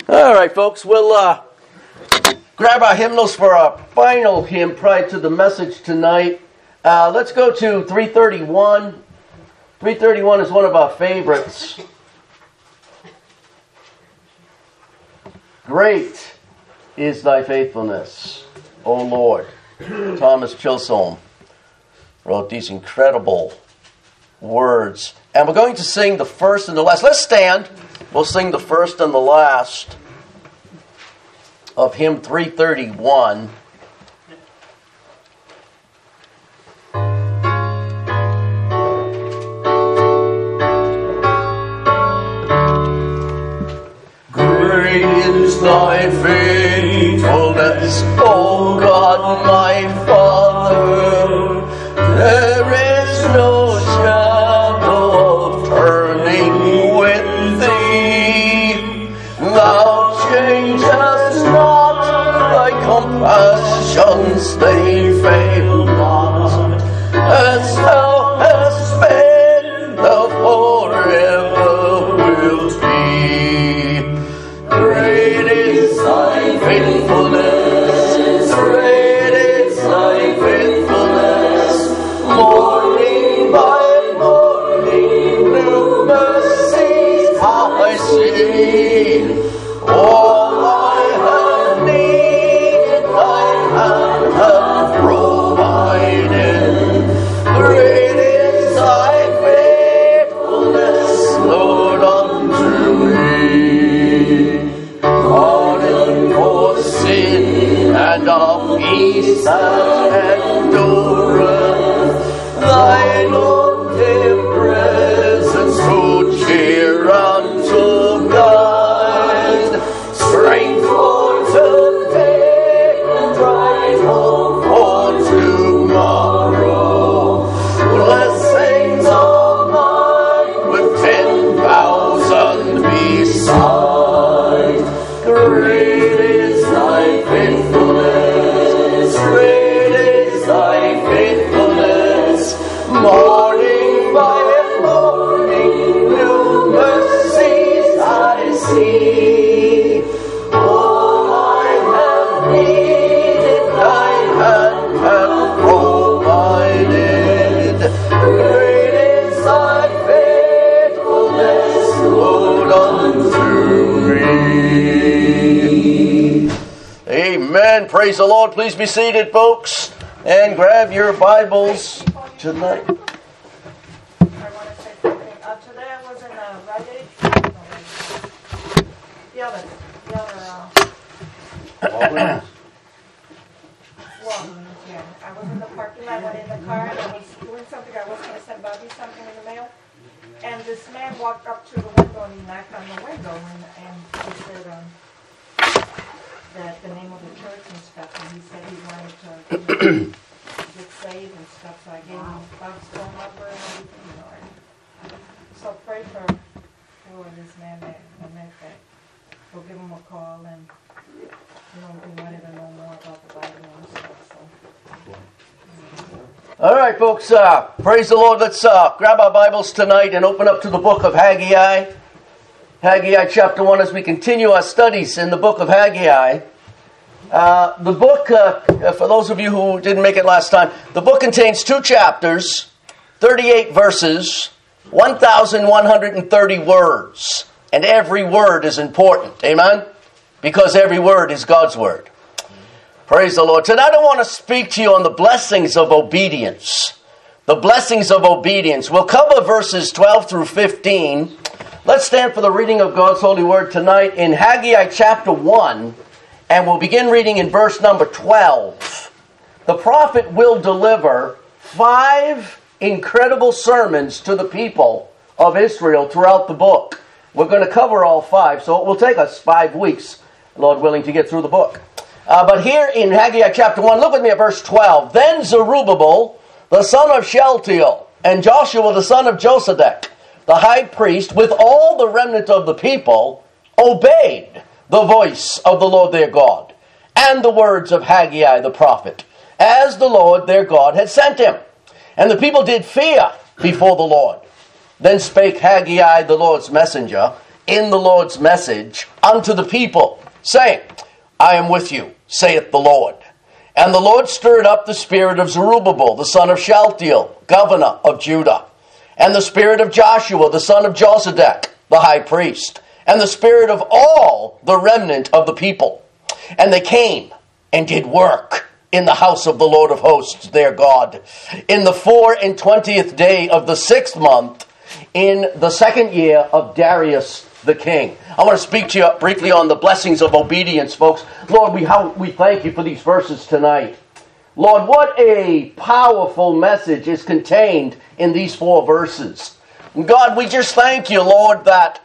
All right, folks, we'll grab our hymnals for our final hymn prior to the message tonight. Let's go to 331. 331 is one of our favorites. Great is thy faithfulness, O Lord. Thomas Chisholm wrote these incredible words. And we're going to sing the first and the last. Let's stand. We'll sing the first and the last of hymn 331. Great is thy faithfulness, O God my Father. There is no shadow of turning with thee. Thou changest not, thy compassions they fail not. As thou hast been, thou forever wilt be. Great is thy faithfulness, great is thy faithfulness. Morning by morning, new mercies I see. All I have needed, thy hand hath provided. Great is thy faithfulness, Lord, unto me. Pardon for sin and of peace that endureth. Thine omnipresence to cheer and to guide. Strength for today and bright hope for tomorrow. Blessings of mine with 10,000 beside. Great is thy faithfulness, great is thy faithfulness. Morning by morning, new mercies I see. All I have needed, thy hand hath provided. Great is thy faithfulness, Lord, unto me. Amen. Praise the Lord. Please be seated, folks, and grab your Bibles tonight. I want to say something. Today I was in Rite Aid. The other, Walgreens, yeah. I was in the parking lot, went in the car, and I was doing something. I was going to send Bobby something in the mail. And this man walked up to the window and he knocked on the window and he said that the name of the church and stuff. And he said he wanted to get saved and stuff. So I gave him Bob's phone number and everything, So pray for this man that we'll give him a call and, we wanted to know more about the Bible and stuff, so. All right, folks, praise the Lord. Let's grab our Bibles tonight and open up to the book of Haggai. Haggai chapter 1 as we continue our studies in the book of Haggai. The book, for those of you who didn't make it last time, the book contains 2 chapters, 38 verses, 1,130 words. And every word is important. Amen? Because every word is God's word. Praise the Lord. Tonight I want to speak to you on the blessings of obedience. The blessings of obedience. We'll cover verses 12 through 15. Let's stand for the reading of God's holy word tonight in Haggai chapter 1. And we'll begin reading in verse number 12. The prophet will deliver 5 incredible sermons to the people of Israel throughout the book. We're going to cover all 5, so it will take us 5 weeks, Lord willing, to get through the book. But here in Haggai chapter 1, look with me at verse 12. Then Zerubbabel, the son of Shealtiel, and Joshua, the son of Josedek, the high priest, with all the remnant of the people, obeyed the voice of the Lord their God, and the words of Haggai the prophet, as the Lord their God had sent him. And the people did fear before the Lord. Then spake Haggai the Lord's messenger in the Lord's message unto the people, saying, I am with you, saith the Lord. And the Lord stirred up the spirit of Zerubbabel, the son of Shealtiel, governor of Judah, and the spirit of Joshua, the son of Josedek, the high priest, and the spirit of all the remnant of the people. And they came and did work in the house of the Lord of hosts, their God, in the 24th day of the 6th month, in the 2nd year of Darius the king. I want to speak to you briefly on the blessings of obedience, folks. Lord, we thank you for these verses tonight. Lord, what a powerful message is contained in these 4 verses. God, we just thank you, Lord, that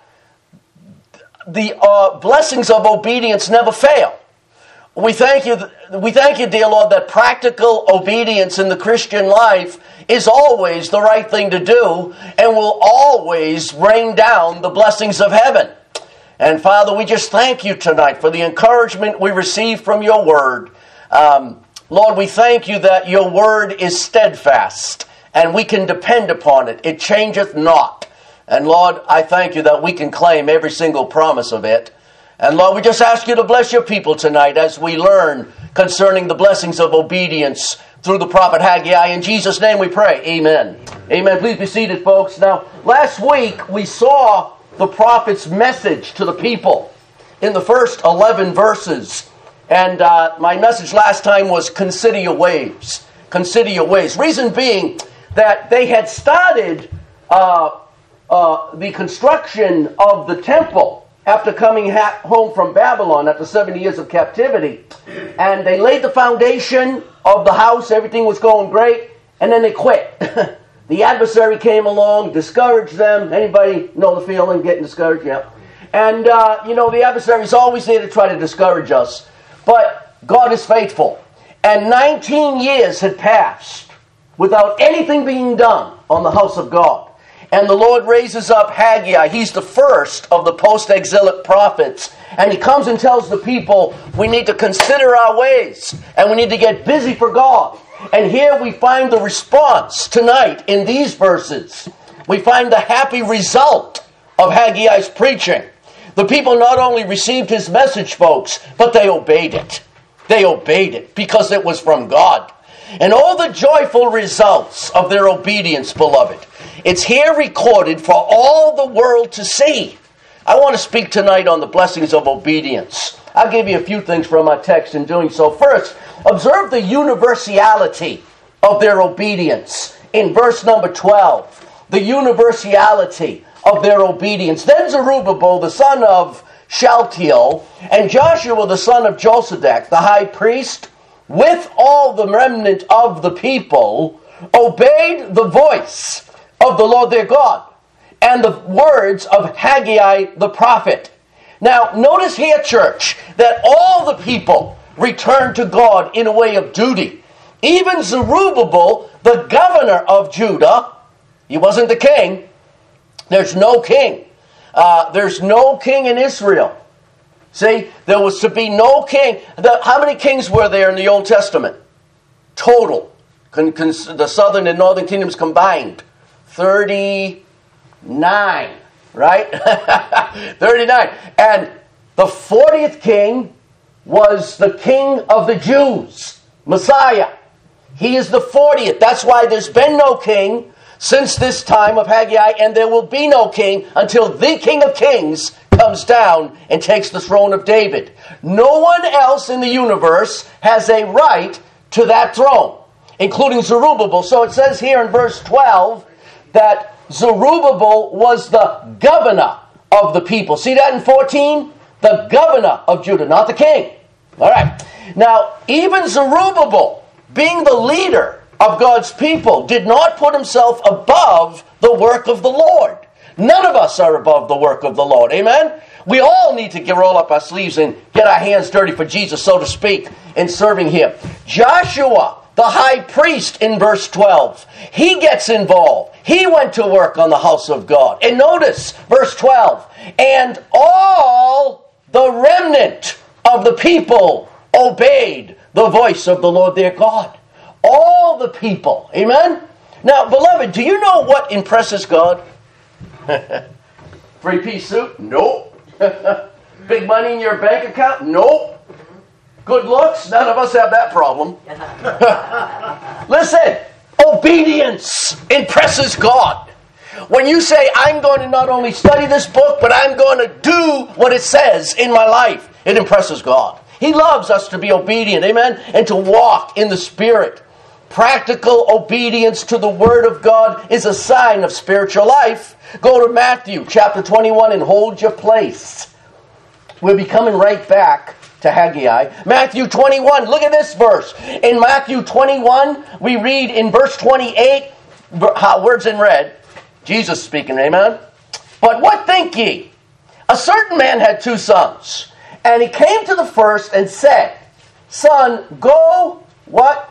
the blessings of obedience never fail. We thank you, dear Lord, that practical obedience in the Christian life is always the right thing to do and will always rain down the blessings of heaven. And Father, we just thank you tonight for the encouragement we receive from your word. Lord, we thank you that your word is steadfast and we can depend upon it. It changeth not. And Lord, I thank you that we can claim every single promise of it. And Lord, we just ask you to bless your people tonight as we learn concerning the blessings of obedience through the prophet Haggai. In Jesus' name we pray. Amen. Amen. Please be seated, folks. Now, last week we saw the prophet's message to the people in the first 11 verses. And my message last time was consider your ways. Consider your ways. Reason being that they had started the construction of the temple after coming home from Babylon after 70 years of captivity. And they laid the foundation of the house. Everything was going great. And then they quit. The adversary came along, discouraged them. Anybody know the feeling, getting discouraged? Yeah. And, the adversary is always there to try to discourage us. But God is faithful. And 19 years had passed without anything being done on the house of God. And the Lord raises up Haggai. He's the first of the post-exilic prophets. And he comes and tells the people, we need to consider our ways. And we need to get busy for God. And here we find the response tonight in these verses. We find the happy result of Haggai's preaching. The people not only received his message, folks, but they obeyed it. They obeyed it because it was from God. And all the joyful results of their obedience, beloved, it's here recorded for all the world to see. I want to speak tonight on the blessings of obedience. I'll give you a few things from our text in doing so. First, observe the universality of their obedience in verse number 12. The universality of their obedience. Then Zerubbabel, the son of Shealtiel, and Joshua, the son of Josedek, the high priest, with all the remnant of the people, obeyed the voice of the Lord their God and the words of Haggai the prophet. Now, notice here, church, that all the people returned to God in a way of duty. Even Zerubbabel, the governor of Judah, he wasn't the king. There's no king. There's no king in Israel. See, there was to be no king. How many kings were there in the Old Testament? Total. The southern and northern kingdoms combined. 39. Right? 39. And the 40th king was the king of the Jews. Messiah. He is the 40th. That's why there's been no king since this time of Haggai, and there will be no king until the King of Kings comes down and takes the throne of David. No one else in the universe has a right to that throne, including Zerubbabel. So it says here in verse 12 that Zerubbabel was the governor of the people. See that in 14? The governor of Judah, not the king. All right. Now, even Zerubbabel, being the leader of God's people, did not put himself above the work of the Lord. None of us are above the work of the Lord. Amen? We all need to roll up our sleeves and get our hands dirty for Jesus, so to speak, in serving him. Joshua, the high priest, in verse 12, he gets involved. He went to work on the house of God. And notice, verse 12, and all the remnant of the people obeyed the voice of the Lord their God. All the people. Amen? Now, beloved, do you know what impresses God? Three-piece suit? Nope. Big money in your bank account? Nope. Good looks? None of us have that problem. Listen, obedience impresses God. When you say, I'm going to not only study this book, but I'm going to do what it says in my life, it impresses God. He loves us to be obedient, amen, and to walk in the Spirit. Practical obedience to the Word of God is a sign of spiritual life. Go to Matthew chapter 21 and hold your place. We'll be coming right back to Haggai. Matthew 21, look at this verse. In Matthew 21, we read in verse 28, words in red, Jesus speaking, amen? But what think ye? A certain man had 2 sons, and he came to the first and said, Son, go, what?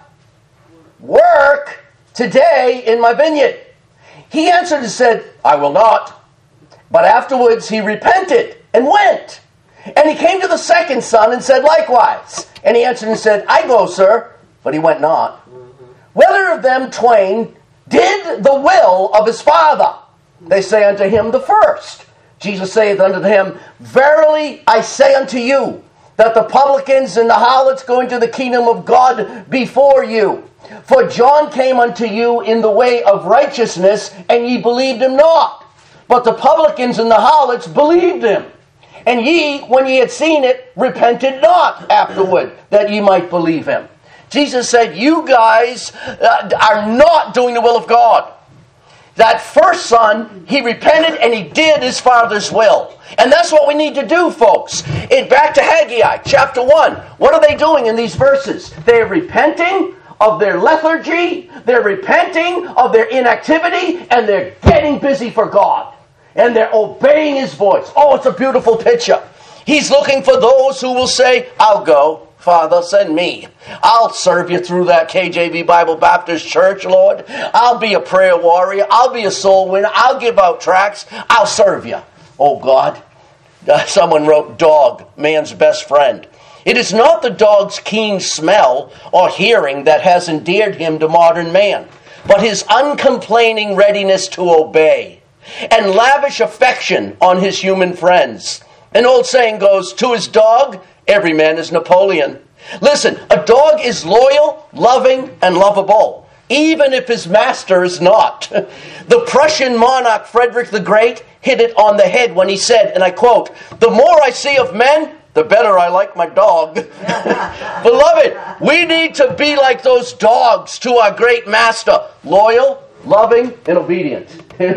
Work today in my vineyard. He answered and said, I will not. But afterwards he repented and went. And he came to the second son and said likewise. And he answered and said, I go, sir. But he went not. Whether of them twain did the will of his father? They say unto him, the first. Jesus saith unto him, Verily I say unto you, that the publicans and the harlots go into the kingdom of God before you. For John came unto you in the way of righteousness, and ye believed him not. But the publicans and the harlots believed him. And ye, when ye had seen it, repented not afterward, that ye might believe him. Jesus said, you guys are not doing the will of God. That first son, he repented and he did his Father's will. And that's what we need to do, folks. Back to Haggai, chapter 1. What are they doing in these verses? They're repenting of their lethargy, they're repenting of their inactivity, and they're getting busy for God. And they're obeying his voice. Oh, it's a beautiful picture. He's looking for those who will say, I'll go. Father, send me. I'll serve you through that KJV Bible Baptist Church, Lord. I'll be a prayer warrior. I'll be a soul winner. I'll give out tracts. I'll serve you. Oh, God. Someone wrote, dog, man's best friend. It is not the dog's keen smell or hearing that has endeared him to modern man, but his uncomplaining readiness to obey and lavish affection on his human friends. An old saying goes, to his dog, every man is Napoleon. Listen, a dog is loyal, loving, and lovable, even if his master is not. The Prussian monarch Frederick the Great hit it on the head when he said, and I quote, the more I see of men, the better I like my dog. Beloved, we need to be like those dogs to our great master. Loyal, loving, and obedient.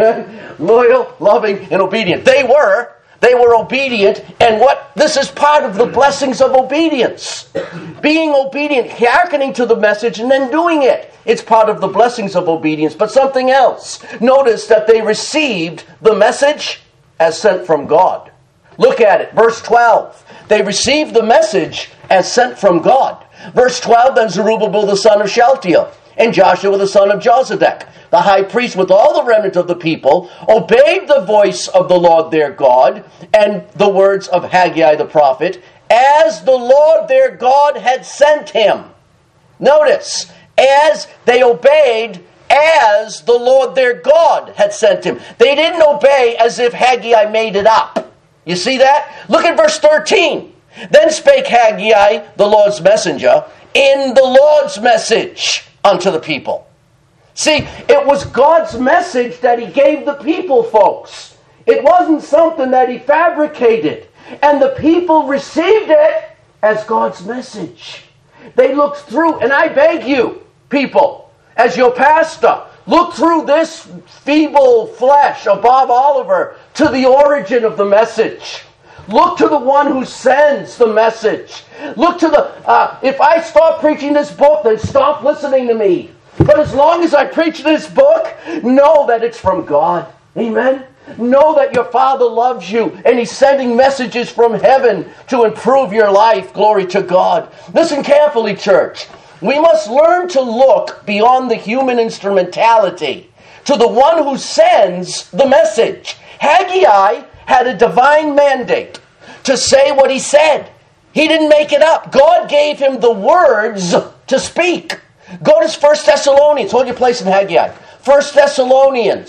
Loyal, loving, and obedient. They were obedient, and this is part of the blessings of obedience. Being obedient, hearkening to the message, and then doing it. It's part of the blessings of obedience. But something else. Notice that they received the message as sent from God. Look at it. Verse 12. They received the message as sent from God. Verse 12, then Zerubbabel the son of Shealtiel and Joshua the son of Josedek, the high priest with all the remnant of the people, obeyed the voice of the Lord their God and the words of Haggai the prophet, as the Lord their God had sent him. Notice, as they obeyed, as the Lord their God had sent him. They didn't obey as if Haggai made it up. You see that? Look at verse 13. Then spake Haggai, the Lord's messenger, in the Lord's message unto the people. See, it was God's message that he gave the people, folks. It wasn't something that he fabricated. And the people received it as God's message. They looked through, and I beg you, people, as your pastor, look through this feeble flesh of Bob Oliver to the origin of the message. Look to the one who sends the message. Look to if I stop preaching this book, then stop listening to me. But as long as I preach this book, know that it's from God. Amen? Know that your Father loves you and he's sending messages from heaven to improve your life. Glory to God. Listen carefully, church. We must learn to look beyond the human instrumentality to the one who sends the message. Haggai had a divine mandate to say what he said. He didn't make it up. God gave him the words to speak. Go to 1 Thessalonians. Hold your place in Haggai. 1 Thessalonians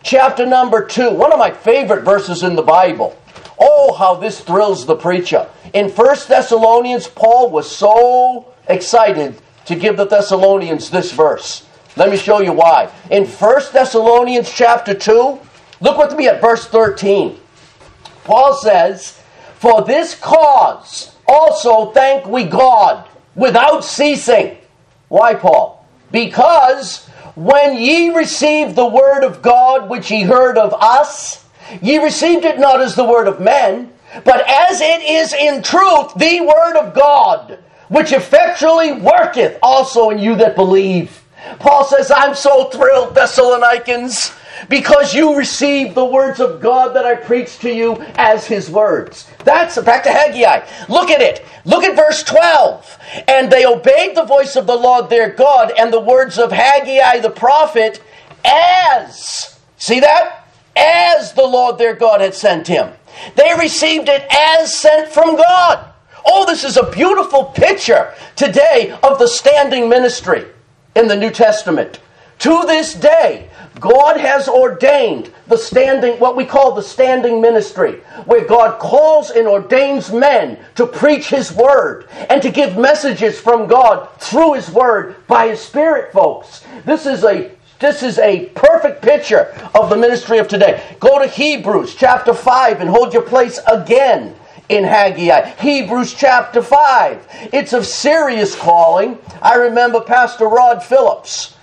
chapter number 2, one of my favorite verses in the Bible. Oh, how this thrills the preacher. In 1 Thessalonians, Paul was so excited to give the Thessalonians this verse. Let me show you why. In 1 Thessalonians chapter 2, look with me at verse 13. Paul says, "For this cause also thank we God without ceasing." Why, Paul? "Because when ye received the word of God which ye heard of us, ye received it not as the word of men, but as it is in truth the word of God, which effectually worketh also in you that believe." Paul says, I'm so thrilled, Thessalonians, because you received the words of God that I preached to you as His words. That's back to Haggai. Look at it. Look at verse 12. "And they obeyed the voice of the Lord their God and the words of Haggai the prophet as," see that? "As the Lord their God had sent him." They received it as sent from God. Oh, this is a beautiful picture today of the standing ministry in the New Testament. To this day, God has ordained the standing, what we call the standing ministry, where God calls and ordains men to preach His Word and to give messages from God through His Word by His Spirit, folks. This is a perfect picture of the ministry of today. Go to Hebrews chapter 5 and hold your place again in Haggai. Hebrews chapter 5. It's a serious calling. I remember Pastor Rod Phillips,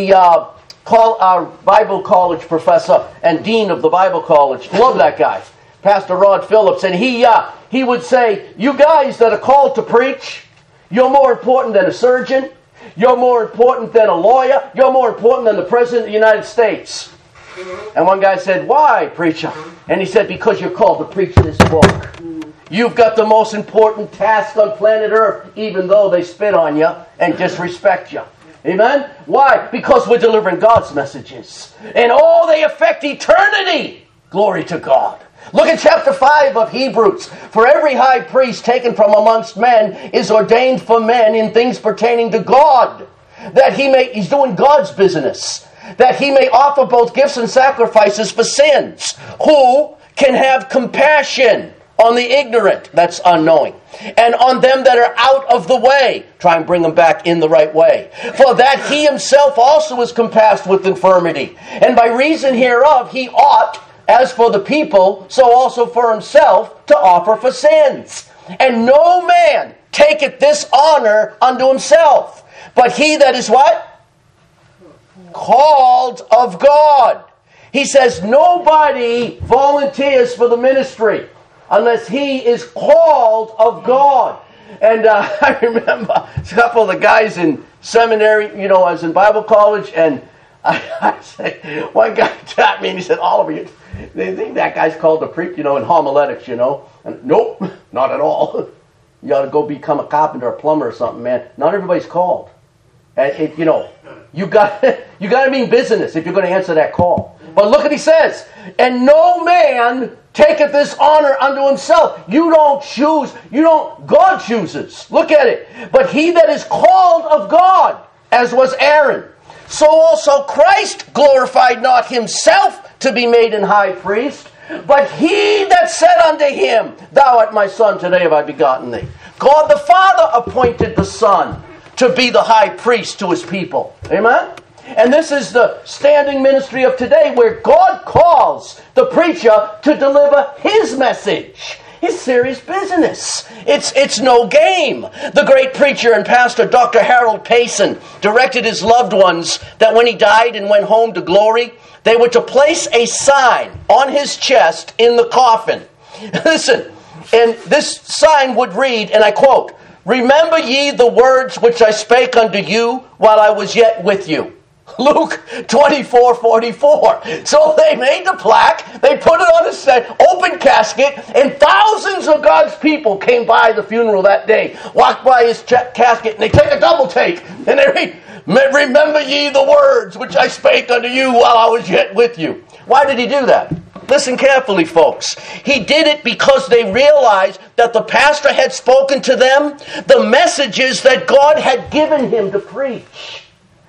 our Bible college professor and dean of the Bible college. Love that guy, Pastor Rod Phillips. And he would say, "You guys that are called to preach, you're more important than a surgeon. You're more important than a lawyer. You're more important than the President of the United States." And one guy said, "Why, preacher?" And he said, "Because you're called to preach this book. You've got the most important task on planet Earth, even though they spit on you and disrespect you." Amen? Why? Because we're delivering God's messages. And they affect eternity. Glory to God. Look at chapter 5 of Hebrews. "For every high priest taken from amongst men is ordained for men in things pertaining to God, that he's doing God's business, that he may offer both gifts and sacrifices for sins, who can have compassion on the ignorant," that's unknowing, "and on them that are out of the way," try and bring them back in the right way, "for that he himself also is compassed with infirmity, and by reason hereof he ought, as for the people, so also for himself, to offer for sins. And no man taketh this honor unto himself, but he that is" what? "Called of God." He says nobody volunteers for the ministry unless he is called of God. And I remember a couple of the guys in seminary, I was in Bible college, and I say, one guy tapped me and he said, "Oliver, they think that guy's called to preach, in homiletics, And nope, not at all. You ought to go become a carpenter, a plumber or something, man. Not everybody's called. And you got to mean business if you're going to answer that call. But look what he says. "And no man taketh this honor unto himself." You don't choose. God chooses. Look at it. "But he that is called of God, as was Aaron. So also Christ glorified not himself to be made an high priest, but he that said unto him, Thou art my son, today have I begotten thee." God the Father appointed the Son to be the high priest to His people. Amen? And this is the standing ministry of today, where God calls the preacher to deliver His message. It's serious business. It's no game. The great preacher and pastor Dr. Harold Payson directed his loved ones that when he died and went home to glory, they were to place a sign on his chest in the coffin. Listen, and this sign would read, and I quote, "Remember ye the words which I spake unto you while I was yet with you." Luke 24:44. So they made the plaque, they put it on a open casket, and thousands of God's people came by the funeral that day, walked by his casket, and they take a double take, and they read, "Remember ye the words which I spake unto you while I was yet with you." Why did he do that? Listen carefully, folks. He did it because they realized that the pastor had spoken to them the messages that God had given him to preach.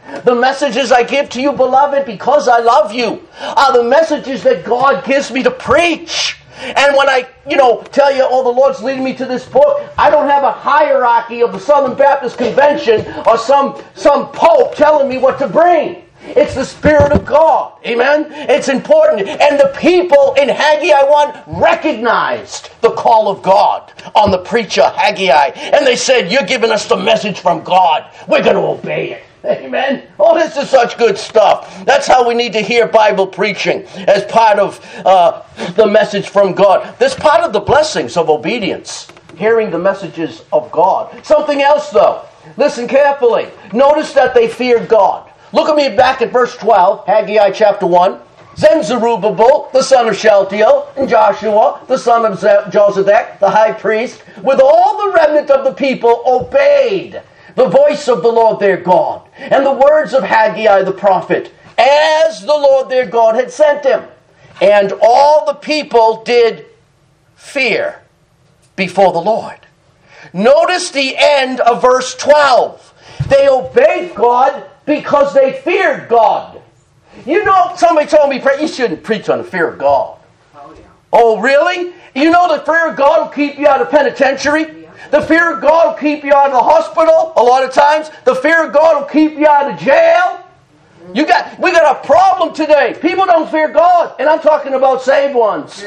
The messages I give to you, beloved, because I love you, are the messages that God gives me to preach. And when I, tell you, the Lord's leading me to this book, I don't have a hierarchy of the Southern Baptist Convention or some pope telling me what to bring. It's the Spirit of God. Amen? It's important. And the people in Haggai 1 recognized the call of God on the preacher, Haggai. And they said, you're giving us the message from God. We're going to obey it. Amen? Oh, this is such good stuff. That's how we need to hear Bible preaching as part of the message from God. That's part of the blessings of obedience, hearing the messages of God. Something else, though. Listen carefully. Notice that they feared God. Look at me back at verse 12, Haggai chapter 1. Then Zerubbabel, the son of Shealtiel, and Joshua, the son of Josedek, the high priest, with all the remnant of the people, obeyed the voice of the Lord their God, and the words of Haggai the prophet, as the Lord their God had sent him. And all the people did fear before the Lord. Notice the end of verse 12. They obeyed God because they feared God. Somebody told me, you shouldn't preach on the fear of God. Oh, yeah. Oh, really? You know the fear of God will keep you out of penitentiary? Yeah. The fear of God will keep you out of the hospital a lot of times. The fear of God will keep you out of jail. We got a problem today. People don't fear God. And I'm talking about saved ones.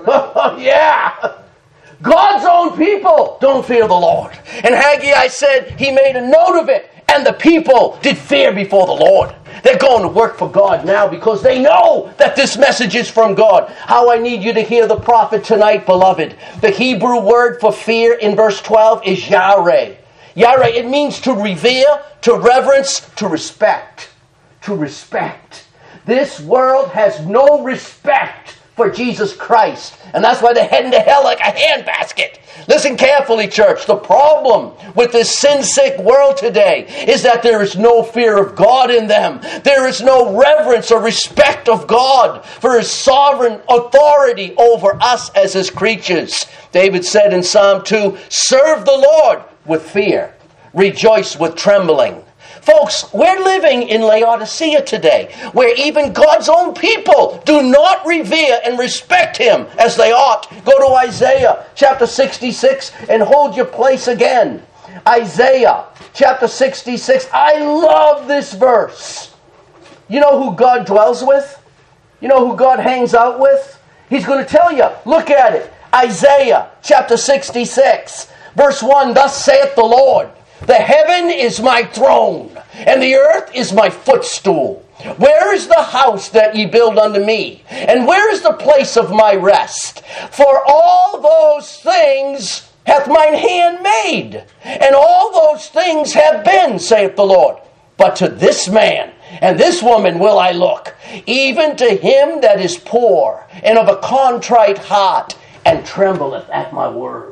Yeah. God's own people don't fear the Lord. And Haggai said he made a note of it. And the people did fear before the Lord. They're going to work for God now because they know that this message is from God. How I need you to hear the prophet tonight, beloved. The Hebrew word for fear in verse 12 is yareh. Yareh, it means to revere, to reverence, to respect. To respect. This world has no respect for Jesus Christ. And that's why they're heading to hell like a handbasket. Listen carefully, church. The problem with this sin-sick world today is that there is no fear of God in them. There is no reverence or respect of God for His sovereign authority over us as His creatures. David said in Psalm 2, serve the Lord with fear. Rejoice with trembling. Folks, we're living in Laodicea today, where even God's own people do not revere and respect Him as they ought. Go to Isaiah chapter 66 and hold your place again. Isaiah chapter 66. I love this verse. You know who God dwells with? You know who God hangs out with? He's going to tell you. Look at it. Isaiah chapter 66, verse 1. Thus saith the Lord, the heaven is my throne, and the earth is my footstool. Where is the house that ye build unto me? And where is the place of my rest? For all those things hath mine hand made, and all those things have been, saith the Lord. But to this man and this woman will I look, even to him that is poor and of a contrite heart, and trembleth at my word.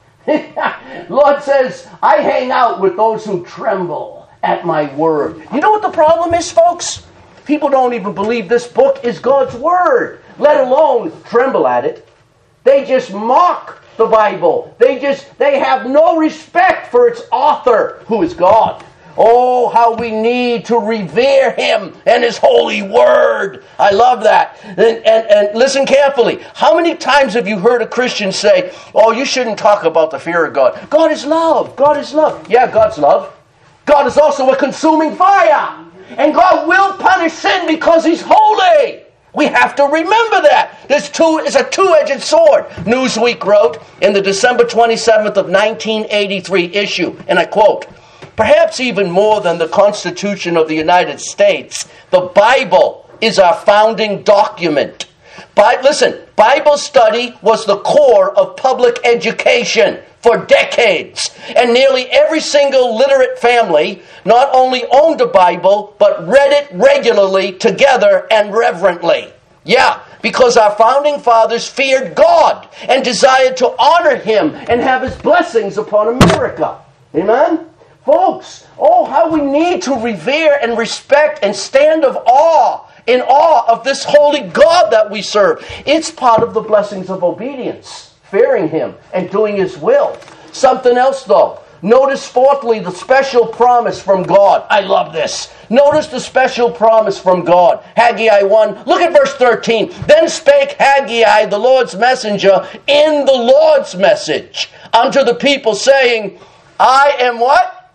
Lord says, I hang out with those who tremble at my word. You know what the problem is, folks? People don't even believe this book is God's word, let alone tremble at it. They just mock the Bible. They have no respect for its author, who is God. Oh, how we need to revere Him and His holy word. I love that. And listen carefully. How many times have you heard a Christian say, oh, you shouldn't talk about the fear of God. God is love. God is love. Yeah, God's love. God is also a consuming fire. And God will punish sin because He's holy. We have to remember that. It's a two-edged sword. Newsweek wrote in the December 27th of 1983 issue, and I quote, perhaps even more than the Constitution of the United States, the Bible is our founding document. But listen, Bible study was the core of public education for decades. And nearly every single literate family not only owned a Bible, but read it regularly together and reverently. Yeah, because our founding fathers feared God and desired to honor Him and have His blessings upon America. Amen? Folks, oh, how we need to revere and respect and stand in awe of this holy God that we serve. It's part of the blessings of obedience, fearing Him and doing His will. Something else, though. Notice fourthly the special promise from God. I love this. Notice the special promise from God. Haggai 1. Look at verse 13. Then spake Haggai, the Lord's messenger, in the Lord's message unto the people, saying, I am what?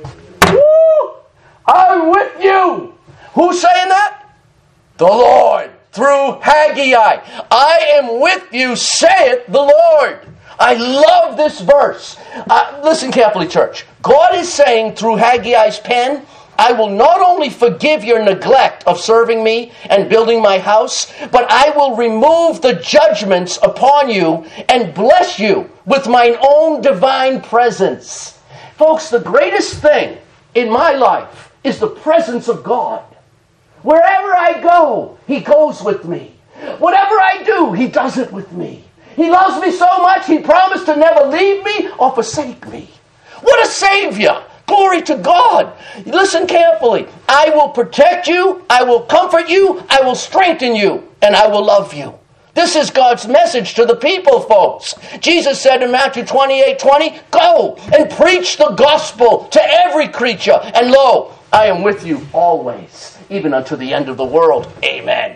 Woo! I'm with you. Who's saying that? The Lord. Through Haggai. I am with you, saith the Lord. I love this verse. Listen carefully, church. God is saying through Haggai's pen, I will not only forgive your neglect of serving me and building my house, but I will remove the judgments upon you and bless you with mine own divine presence. Folks, the greatest thing in my life is the presence of God. Wherever I go, He goes with me. Whatever I do, He does it with me. He loves me so much, He promised to never leave me or forsake me. What a Savior! Glory to God. Listen carefully. I will protect you, I will comfort you, I will strengthen you, and I will love you. This is God's message to the people, folks. Jesus said in Matthew 28:20, go and preach the gospel to every creature, and lo, I am with you always, even unto the end of the world. Amen.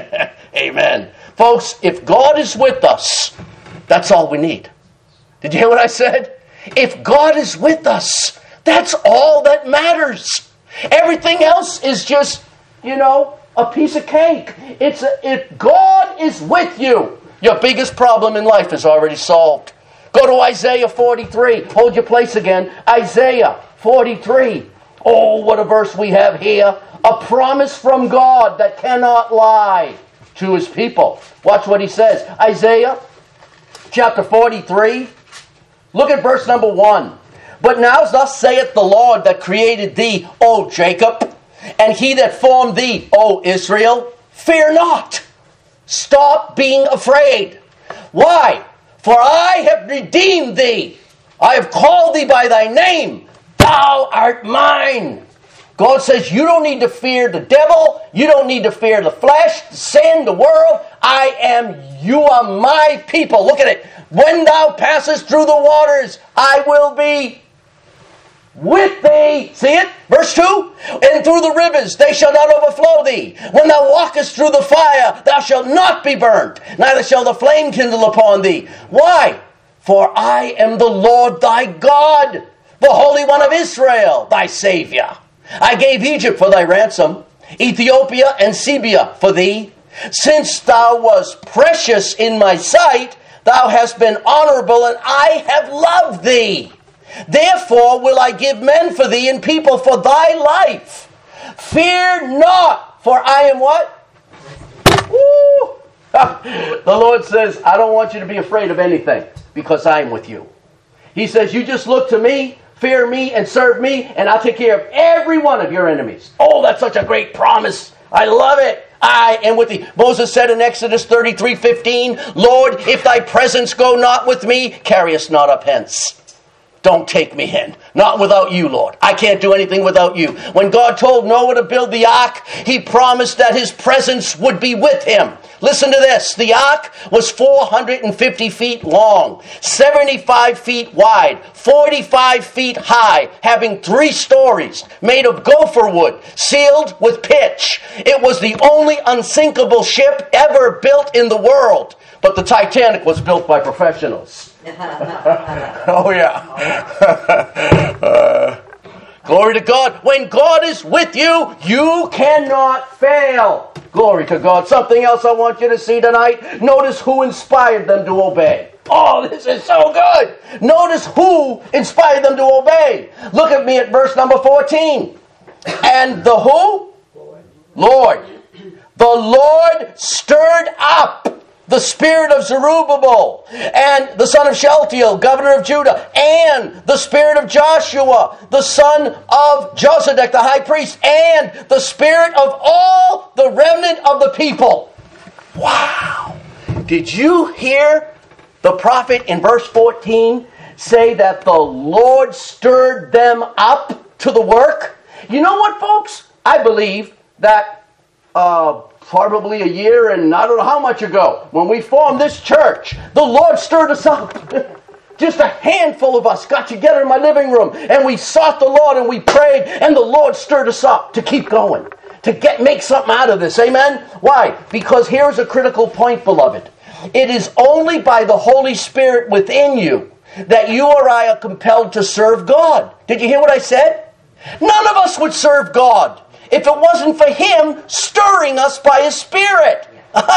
Amen. Folks, if God is with us, that's all we need. Did you hear what I said? If God is with us, that's all that matters. Everything else is just, a piece of cake. If God is with you, your biggest problem in life is already solved. Go to Isaiah 43. Hold your place again. Isaiah 43. Oh, what a verse we have here. A promise from God that cannot lie to His people. Watch what He says. Isaiah chapter 43. Look at verse number 1. But now thus saith the Lord that created thee, O Jacob, and He that formed thee, O Israel, fear not. Stop being afraid. Why? For I have redeemed thee. I have called thee by thy name. Thou art mine. God says you don't need to fear the devil. You don't need to fear the flesh, the sin, the world. You are my people. Look at it. When thou passest through the waters, I will be with thee. See it? Verse 2. And through the rivers, they shall not overflow thee. When thou walkest through the fire, thou shalt not be burnt, neither shall the flame kindle upon thee. Why? For I am the Lord thy God, the Holy One of Israel, thy Savior. I gave Egypt for thy ransom, Ethiopia and Sebia for thee. Since thou wast precious in my sight, thou hast been honorable, and I have loved thee. Therefore will I give men for thee and people for thy life. Fear not, for I am what? Woo! The Lord says, I don't want you to be afraid of anything, because I am with you. He says, you just look to me, fear me, and serve me, and I'll take care of every one of your enemies. Oh, that's such a great promise. I love it. I am with thee. Moses said in Exodus 33:15, Lord, if thy presence go not with me, carry us not up hence. Don't take me in. Not without you, Lord. I can't do anything without you. When God told Noah to build the ark, He promised that His presence would be with him. Listen to this. The ark was 450 feet long, 75 feet wide, 45 feet high, having 3 stories, made of gopher wood, sealed with pitch. It was the only unsinkable ship ever built in the world. But the Titanic was built by professionals. Oh, yeah. Glory to God. When God is with you, you cannot fail. Glory to God. Something else I want you to see tonight. Notice who inspired them to obey. Oh, this is so good. Notice who inspired them to obey. Look at me at verse number 14. And the who? Lord. The Lord stirred up the spirit of Zerubbabel, and the son of Shealtiel, governor of Judah, and the spirit of Joshua, the son of Josedek, the high priest, and the spirit of all the remnant of the people. Wow! Did you hear the prophet in verse 14 say that the Lord stirred them up to the work? You know what, folks? I believe that probably a year and I don't know how much ago, when we formed this church, the Lord stirred us up. just a handful of us got together in my living room and we sought the Lord and we prayed and the Lord stirred us up to keep going, to make something out of this. Amen? Why? Because here's a critical point, beloved. It is only by the Holy Spirit within you that you or I are compelled to serve God. Did you hear what I said? None of us would serve God if it wasn't for Him stirring us by His Spirit.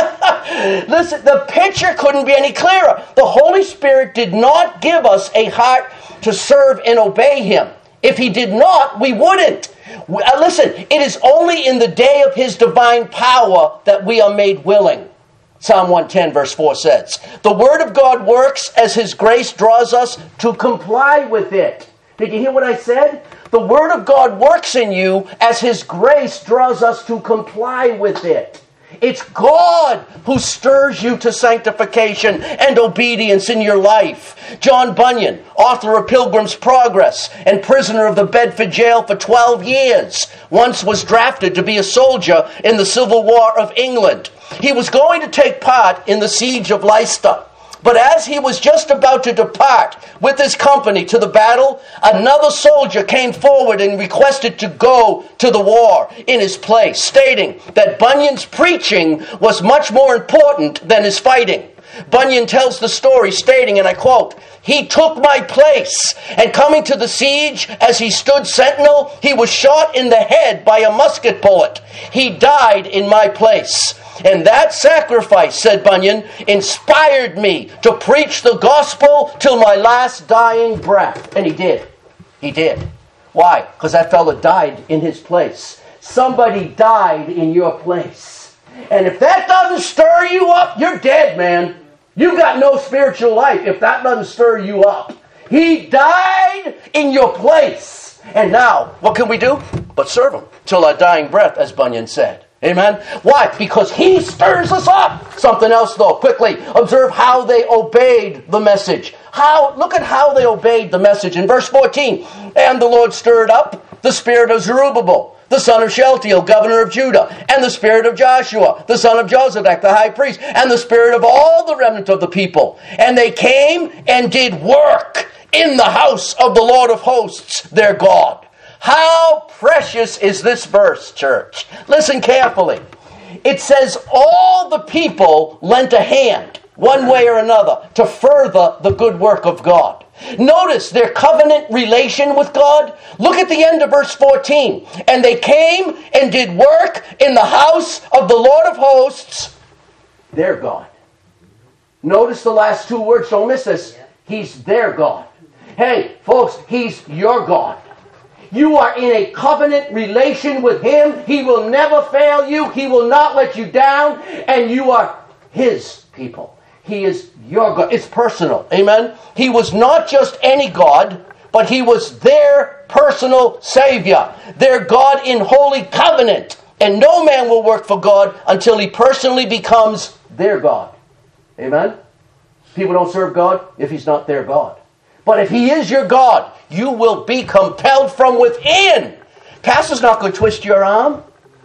Listen, the picture couldn't be any clearer. The Holy Spirit did not give us a heart to serve and obey Him. If He did not, we wouldn't. Listen, it is only in the day of His divine power that we are made willing. Psalm 110 verse 4 says, the Word of God works as His grace draws us to comply with it. Did you hear what I said? The Word of God works in you as His grace draws us to comply with it. It's God who stirs you to sanctification and obedience in your life. John Bunyan, author of Pilgrim's Progress and prisoner of the Bedford jail for 12 years, once was drafted to be a soldier in the Civil War of England. He was going to take part in the siege of Leicester. But as he was just about to depart with his company to the battle, another soldier came forward and requested to go to the war in his place, stating that Bunyan's preaching was much more important than his fighting. Bunyan tells the story stating, and I quote, he took my place, and coming to the siege, as he stood sentinel, he was shot in the head by a musket bullet. He died in my place. And that sacrifice, said Bunyan, inspired me to preach the gospel till my last dying breath. And he did. He did. Why? Because that fella died in his place. Somebody died in your place. And if that doesn't stir you up, you're dead, man. You got no spiritual life if that doesn't stir you up. He died in your place. And now, what can we do? But serve Him till our dying breath, as Bunyan said. Amen? Why? Because He stirs us up. Something else though, quickly. Observe how they obeyed the message. Look at how they obeyed the message. In verse 14, and the Lord stirred up the spirit of Zerubbabel, the son of Shealtiel, governor of Judah, and the spirit of Joshua, the son of Jozadak, the high priest, and the spirit of all the remnant of the people. And they came and did work in the house of the Lord of hosts, their God. How precious is this verse, church? Listen carefully. It says all the people lent a hand, one way or another, to further the good work of God. Notice their covenant relation with God. Look at the end of verse 14. And they came and did work in the house of the Lord of hosts, their God. Notice the last two words. Don't miss this. He's their God. Hey, folks, He's your God. You are in a covenant relation with Him. He will never fail you. He will not let you down. And you are His people. He is your God. It's personal. Amen? He was not just any God, but He was their personal Savior. Their God in holy covenant. And no man will work for God until he personally becomes their God. Amen? People don't serve God if He's not their God. But if He is your God, you will be compelled from within. Pastor's not going to twist your arm.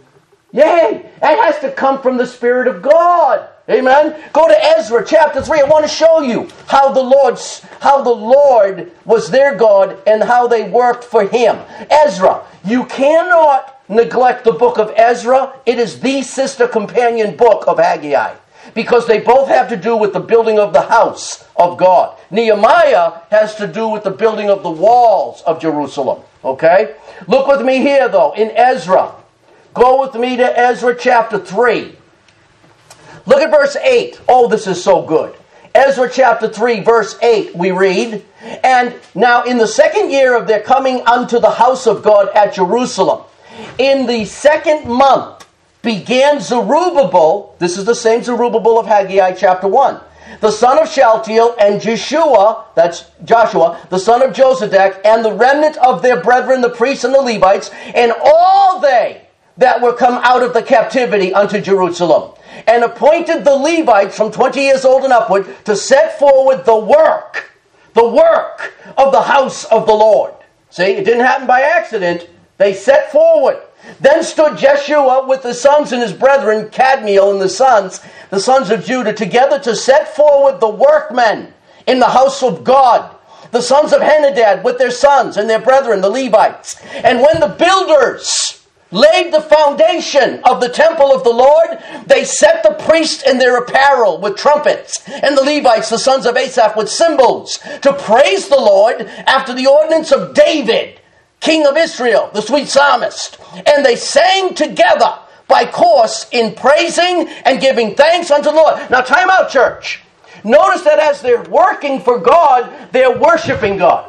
Yay! That has to come from the Spirit of God. Amen? Go to Ezra chapter 3. I want to show you how the Lord was their God and how they worked for Him. Ezra. You cannot neglect the book of Ezra. It is the sister companion book of Haggai. Because they both have to do with the building of the house of God. Nehemiah has to do with the building of the walls of Jerusalem. Okay? Look with me here, though, in Ezra. Go with me to Ezra chapter 3. Look at verse 8. Oh, this is so good. Ezra chapter 3, verse 8, we read, and now in the second year of their coming unto the house of God at Jerusalem, in the second month, began Zerubbabel, this is the same Zerubbabel of Haggai chapter 1, the son of Shealtiel, and Joshua, that's Joshua, the son of Jozadak, and the remnant of their brethren, the priests and the Levites, and all they that were come out of the captivity unto Jerusalem, and appointed the Levites from 20 years old and upward to set forward the work of the house of the Lord. See, it didn't happen by accident. They set forward. Then stood Jeshua with his sons and his brethren, Kadmiel and the sons of Judah, together to set forward the workmen in the house of God. The sons of Henadad with their sons and their brethren, the Levites. And when the builders laid the foundation of the temple of the Lord, they set the priests in their apparel with trumpets, and the Levites, the sons of Asaph, with cymbals, to praise the Lord after the ordinance of David, king of Israel, the sweet psalmist. And they sang together by course in praising and giving thanks unto the Lord. Now time out, church. Notice that as they're working for God, they're worshiping God.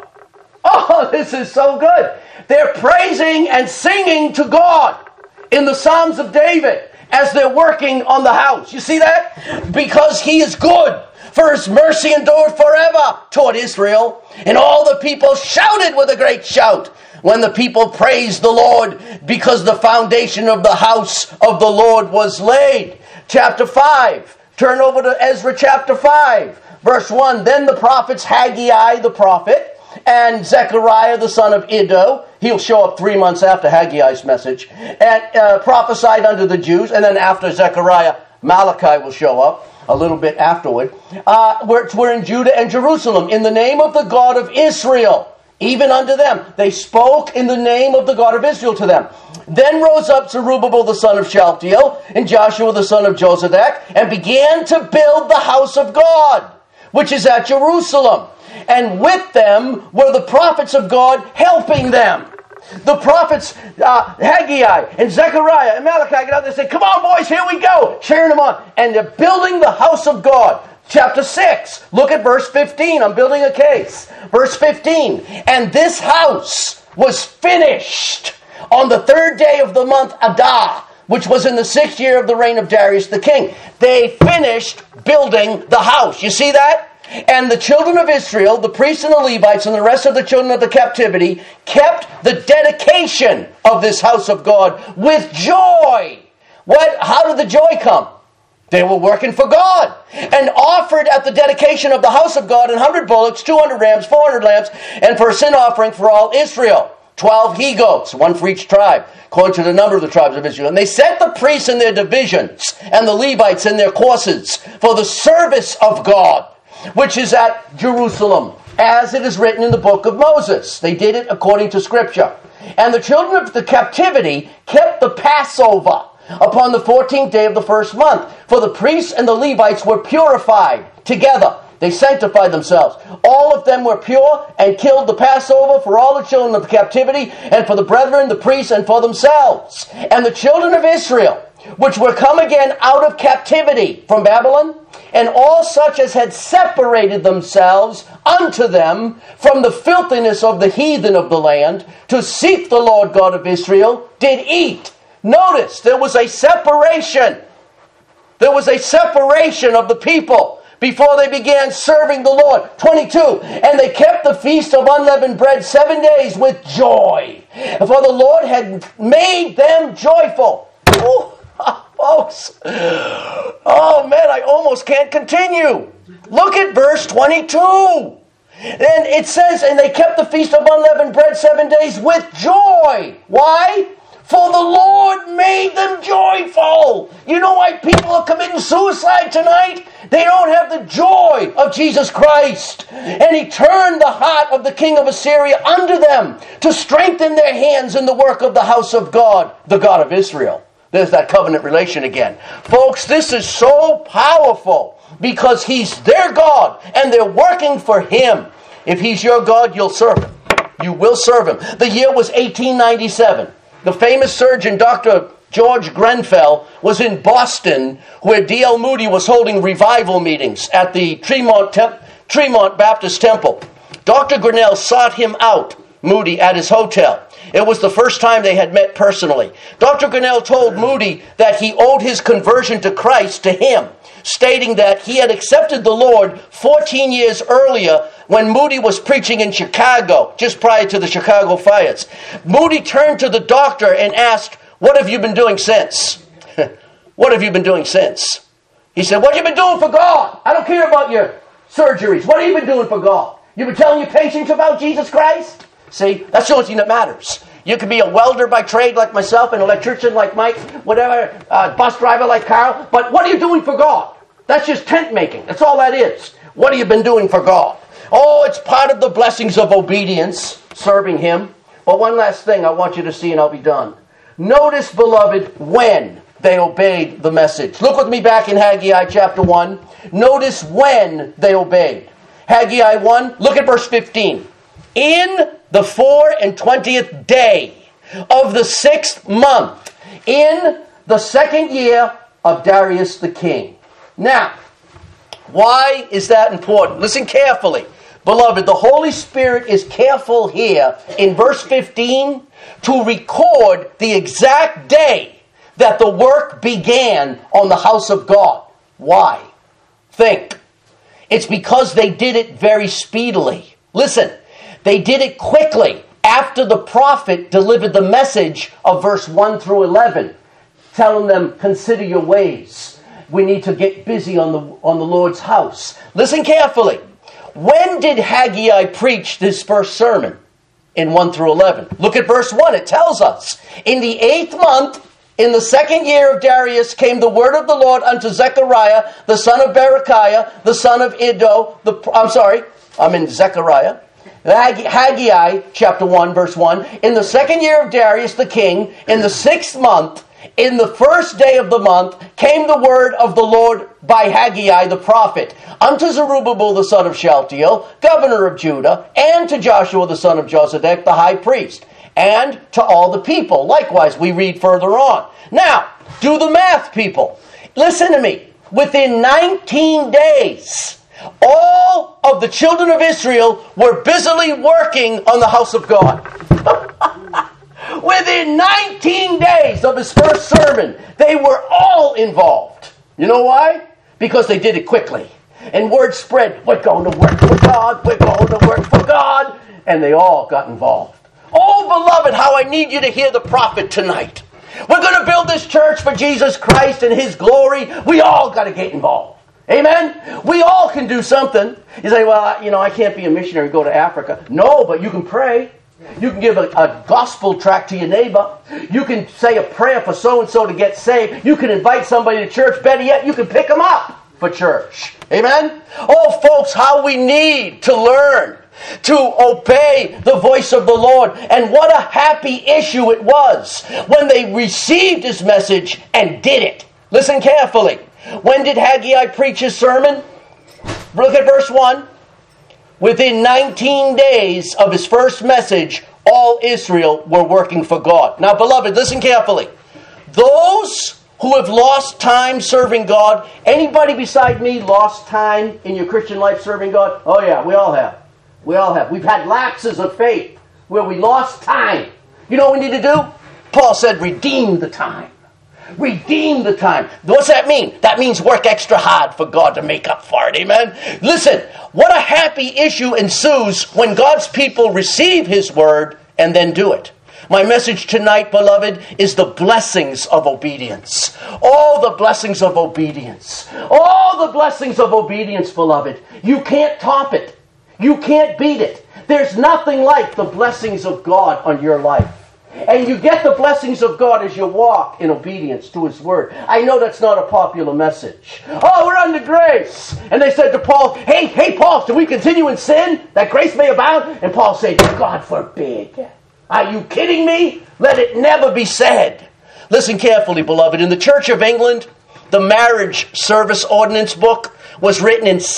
Oh, this is so good. They're praising and singing to God in the Psalms of David as they're working on the house. You see that? Because He is good, for His mercy endured forever toward Israel. And all the people shouted with a great shout when the people praised the Lord, because the foundation of the house of the Lord was laid. Chapter 5. Turn over to Ezra chapter 5, verse 1. Then the prophets Haggai the prophet and Zechariah the son of Iddo, he'll show up 3 months after Haggai's message, and prophesied unto the Jews. And then after Zechariah, Malachi will show up a little bit afterward. We're in Judah and Jerusalem in the name of the God of Israel, even unto them. They spoke in the name of the God of Israel to them. Then rose up Zerubbabel the son of Shealtiel and Joshua the son of Jozadak, and began to build the house of God, which is at Jerusalem. And with them were the prophets of God helping them. The prophets, Haggai and Zechariah and Malachi get out there and say, "Come on, boys, here we go," cheering them on. And they're building the house of God. Chapter 6, look at verse 15. I'm building a case. Verse 15. And this house was finished on the 3rd day of the month Adar, which was in the 6th year of the reign of Darius the king. They finished building the house. You see that? And the children of Israel, the priests and the Levites, and the rest of the children of the captivity, kept the dedication of this house of God with joy. How did the joy come? They were working for God, and offered at the dedication of the house of God 100 bullocks, 200 rams, 400 lambs, and for a sin offering for all Israel, 12 he-goats, one for each tribe, according to the number of the tribes of Israel. And they set the priests in their divisions, and the Levites in their courses, for the service of God, which is at Jerusalem, as it is written in the book of Moses. They did it according to Scripture. And the children of the captivity kept the Passover upon the 14th day of the 1st month. For the priests and the Levites were purified together. They sanctified themselves. All of them were pure and killed the Passover for all the children of the captivity, and for the brethren, the priests, and for themselves. And the children of Israel, which were come again out of captivity from Babylon, and all such as had separated themselves unto them from the filthiness of the heathen of the land, to seek the Lord God of Israel, did eat. Notice, there was a separation. There was a separation of the people before they began serving the Lord. 22, and they kept the feast of unleavened bread 7 days with joy, for the Lord had made them joyful. Ooh, folks. Oh man, I almost can't continue. Look at verse 22. And it says, and they kept the feast of unleavened bread 7 days with joy. Why? For the Lord made them joyful. You know why people are committing suicide tonight? They don't have the joy of Jesus Christ. And He turned the heart of the king of Assyria unto them, to strengthen their hands in the work of the house of God, the God of Israel. There's that covenant relation again. Folks, this is so powerful, because He's their God and they're working for Him. If He's your God, you'll serve Him. You will serve Him. The year was 1897. The famous surgeon, Dr. George Grenfell, was in Boston, where D.L. Moody was holding revival meetings at the Tremont Baptist Temple. Dr. Grinnell sought him out, Moody, at his hotel. It was the first time they had met personally. Dr. Grinnell told Moody that he owed his conversion to Christ to him, stating that he had accepted the Lord 14 years earlier when Moody was preaching in Chicago, just prior to the Chicago fires. Moody turned to the doctor and asked, "What have you been doing since?" What have you been doing since? He said, "What have you been doing for God? I don't care about your surgeries. What have you been doing for God? You've been telling your patients about Jesus Christ?" See, that's the only thing that matters. You could be a welder by trade like myself, an electrician like Mike, whatever, bus driver like Carl, but what are you doing for God? That's just tent making. That's all that is. What have you been doing for God? Oh, it's part of the blessings of obedience, serving Him. But one last thing I want you to see and I'll be done. Notice, beloved, when they obeyed the message. Look with me back in Haggai chapter 1. Notice when they obeyed. Haggai 1, look at verse 15. In the 24th day of the 6th month, in the 2nd year of Darius the king. Now, why is that important? Listen carefully. Beloved, the Holy Spirit is careful here in verse 15 to record the exact day that the work began on the house of God. Why? Think. It's because they did it very speedily. Listen, they did it quickly after the prophet delivered the message of verse 1 through 11, telling them, consider your ways. We need to get busy on the Lord's house. Listen carefully. When did Haggai preach this first sermon? In 1 through 11. Look at verse 1. It tells us, in the 8th month, in the 2nd year of Darius, came the word of the Lord unto Zechariah, the son of Berechiah, the son of Iddo. I'm in Zechariah. Haggai, chapter 1, verse 1. In the 2nd year of Darius the king, in the 6th month, in the 1st day of the month, came the word of the Lord by Haggai the prophet, unto Zerubbabel the son of Shealtiel, governor of Judah, and to Joshua the son of Josedech, the high priest, and to all the people. Likewise, we read further on. Now, do the math, people. Listen to me. Within 19 days, all of the children of Israel were busily working on the house of God. Within 19 days of his first sermon, they were all involved. You know why? Because they did it quickly. And word spread, we're going to work for God, we're going to work for God. And they all got involved. Oh, beloved, how I need you to hear the prophet tonight. We're going to build this church for Jesus Christ and His glory. We all got to get involved. Amen? We all can do something. You say, well, I can't be a missionary and go to Africa. No, but you can pray. You can give a gospel tract to your neighbor. You can say a prayer for so-and-so to get saved. You can invite somebody to church. Better yet, you can pick them up for church. Amen? Oh, folks, how we need to learn to obey the voice of the Lord. And what a happy issue it was when they received His message and did it. Listen carefully. When did Haggai preach his sermon? Look at verse 1. Within 19 days of his first message, all Israel were working for God. Now, beloved, listen carefully. Those who have lost time serving God, anybody beside me lost time in your Christian life serving God? Oh yeah, we all have. We all have. We've had lapses of faith where we lost time. You know what we need to do? Paul said, redeem the time. Redeem the time. What's that mean? That means work extra hard for God to make up for it. Amen? Listen, what a happy issue ensues when God's people receive His word and then do it. My message tonight, beloved, is the blessings of obedience. All the blessings of obedience. All the blessings of obedience, beloved. You can't top it. You can't beat it. There's nothing like the blessings of God on your life. And you get the blessings of God as you walk in obedience to His word. I know that's not a popular message. Oh, we're under grace. And they said to Paul, hey, Paul, do we continue in sin that grace may abound? And Paul said, God forbid. Are you kidding me? Let it never be said. Listen carefully, beloved. In the Church of England, the Marriage Service Ordinance Book was written in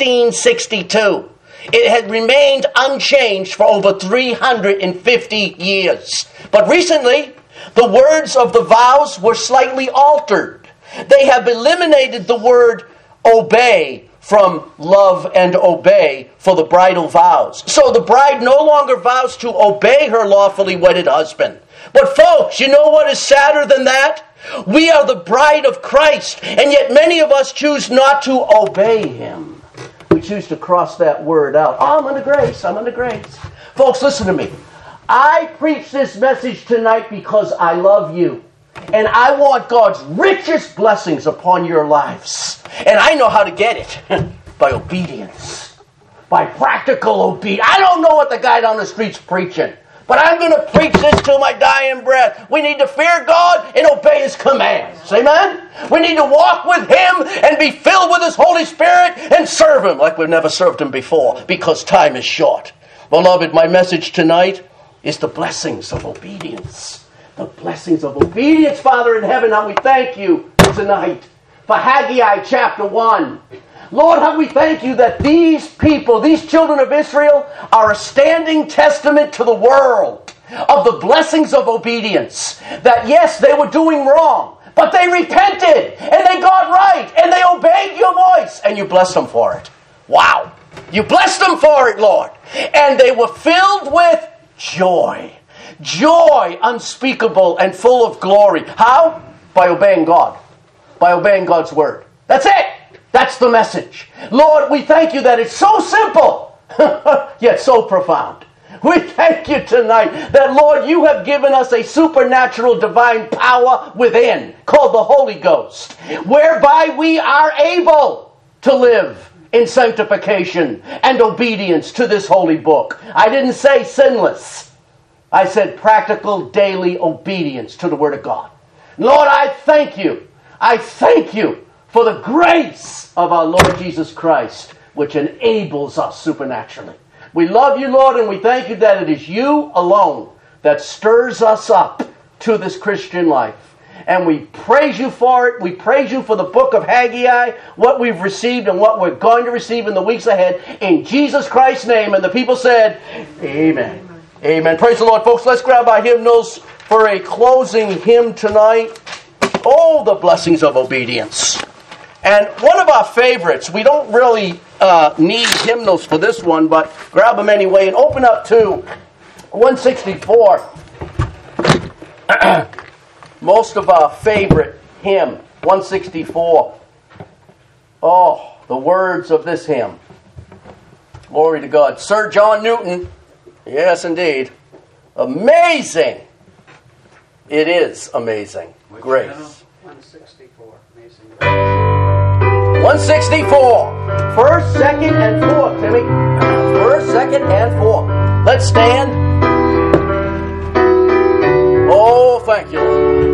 1662. It had remained unchanged for over 350 years. But recently, the words of the vows were slightly altered. They have eliminated the word obey from love and obey for the bridal vows. So the bride no longer vows to obey her lawfully wedded husband. But folks, you know what is sadder than that? We are the bride of Christ, and yet many of us choose not to obey Him. We choose to cross that word out. Oh, I'm under grace. I'm under grace. Folks, listen to me. I preach this message tonight because I love you. And I want God's richest blessings upon your lives. And I know how to get it. By obedience. By practical obedience. I don't know what the guy down the street's preaching. but I'm going to preach this till my dying breath. We need to fear God and obey His commands. Amen? We need to walk with Him and be filled with His Holy Spirit and serve Him like we've never served Him before, because time is short. Beloved, my message tonight is the blessings of obedience. The blessings of obedience, Father in heaven, how we thank You tonight for Haggai chapter 1. Lord, how we thank You that these people, these children of Israel, are a standing testament to the world of the blessings of obedience. That yes, they were doing wrong, but they repented, and they got right, and they obeyed Your voice, and You blessed them for it. Wow! You blessed them for it, Lord. And they were filled with joy. Joy unspeakable and full of glory. How? By obeying God. By obeying God's word. That's it! That's the message. Lord, we thank You that it's so simple, yet so profound. We thank You tonight that, Lord, You have given us a supernatural divine power within, called the Holy Ghost, whereby we are able to live in sanctification and obedience to this holy book. I didn't say sinless. I said practical daily obedience to the Word of God. Lord, I thank You. I thank You for the grace of our Lord Jesus Christ, which enables us supernaturally. We love You, Lord, and we thank You that it is You alone that stirs us up to this Christian life. And we praise You for it. We praise You for the book of Haggai, what we've received and what we're going to receive in the weeks ahead. In Jesus Christ's name. And the people said, Amen. Amen. Praise the Lord, folks. Let's grab our hymnals for a closing hymn tonight. Oh, the blessings of obedience. And one of our favorites, we don't really need hymnals for this one, but grab them anyway and open up to 164. Most of our favorite hymn, 164. Oh, the words of this hymn. Glory to God. Sir John Newton. Yes, indeed. Amazing. It is amazing. Which Grace. channel? 164. Amazing. 164. First, second, and fourth, Timmy. First, second, and fourth. Let's stand. Oh, thank You,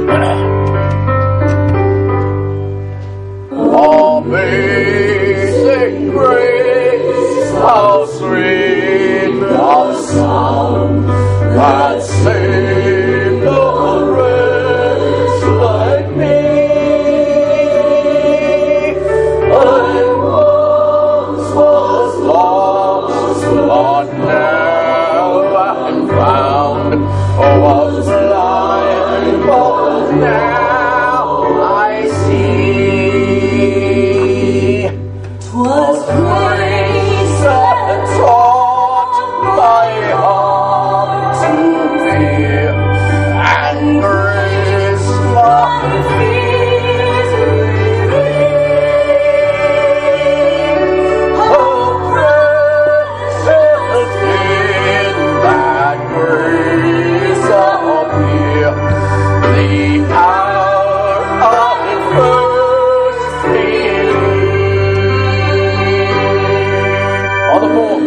Lord. Amazing grace, how sweet the sound that saved a wretch like me. I once was lost, but now I'm found. Oh, was blind, but now I see. 'Twas grace that taught my heart to fear, and grace my fears relieved. Oh, precious in that grace appear, the hour of first belief. On the floor.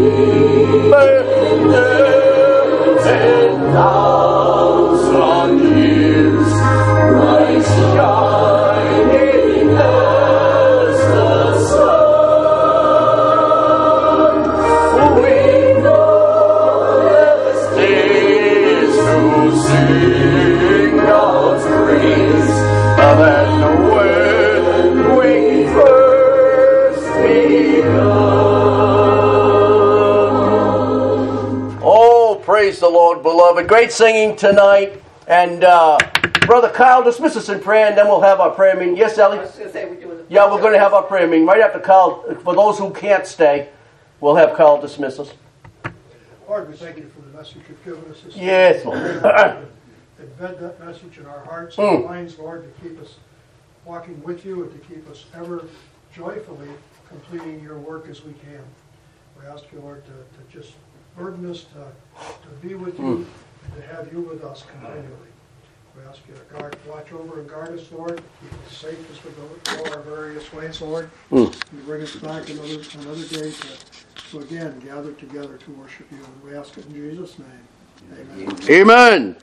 10,000 years, bright shining as the sun. We know this is to sing God's praise, than when we first begun. Oh, praise the Lord, beloved. Great singing tonight. And Brother Kyle, dismiss us in prayer, and then we'll have our prayer meeting. Yes, Ellie? I was going to say, we're doing the Yeah, we're going to have our prayer meeting. Right after Kyle, for those who can't stay, we'll have Kyle dismiss us. Lord, we thank You for the message You've given us this Yes, Lord. Embed that message in our hearts and minds, Lord, to keep us walking with You and to keep us ever joyfully completing Your work as we can. We ask You, Lord, to just burden us to be with You and to have You with us continually. We ask You to watch over and guard us, Lord. Keep us safe as we go our various ways, Lord. You bring us back another day to again gather together to worship You. And we ask it in Jesus' name. Amen.